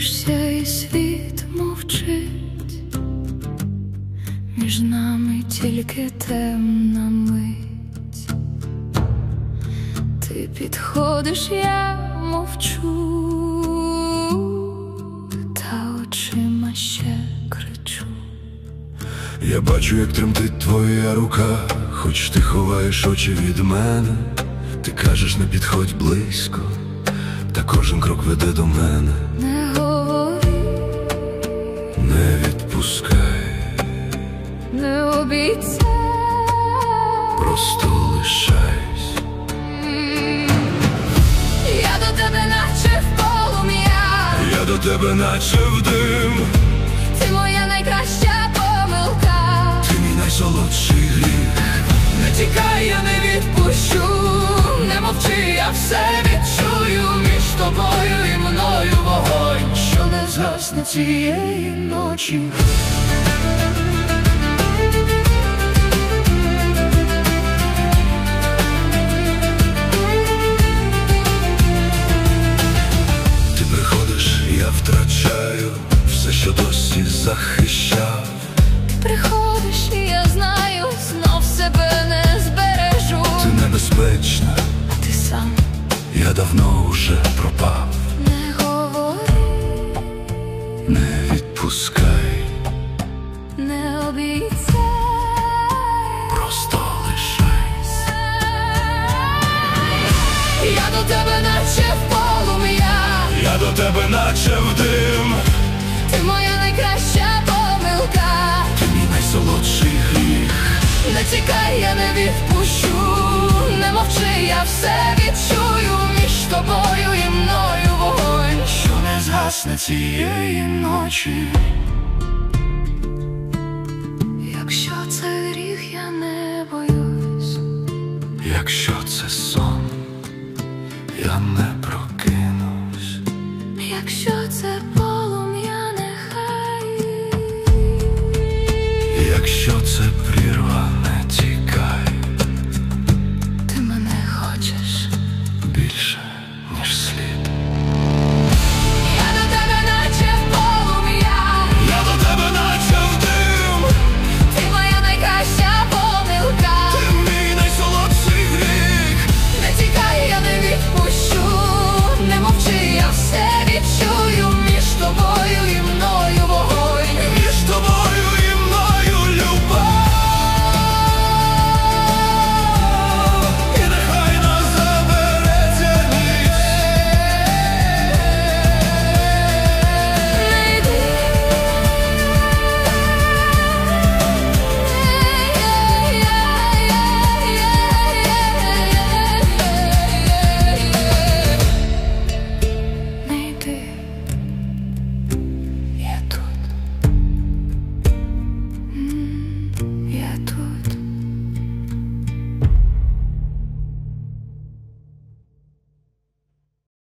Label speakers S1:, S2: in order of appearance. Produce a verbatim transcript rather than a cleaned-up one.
S1: дивишся, і світ мовчить, між нами тільки темна мить. Ти підходиш, я мовчу, та очима ще кричу.
S2: Я бачу, як тремтить твоя рука, хоч ти ховаєш очі від мене. Ти кажеш, не підходь близько, та кожен крок веде до мене.
S1: Не говори,
S2: не відпускай,
S1: не обіцяй,
S2: просто лишайся.
S1: Я до тебе наче в полум'я,
S2: Я до тебе наче в дим.
S1: ти моя найкраща помилка,
S2: Ти мій найсолодший гріх.
S1: не тікай, я не відпущу, не мовчи, я все відчую. Між тобою і мною вогонь, що не згасне цієї ночі.
S2: Ти приходиш, я втрачаю все, що досі захищав.
S1: Приходиш, і я знаю, знов себе не збережу.
S2: Ти небезпечна,
S1: А ти сам
S2: я давно уже пропав.
S1: не говори,
S2: Не відпускай,
S1: не обіцяй,
S2: просто лишайся.
S1: я до тебе наче в полум'я,
S2: Я до тебе наче в дим.
S1: ти моя найкраща помилка,
S2: Ти мій найсолодший гріх.
S1: не тікай, я не відпущу, не мовчи, я все відчую. Між тобою і мною вогонь, що не згасне цієї ночі.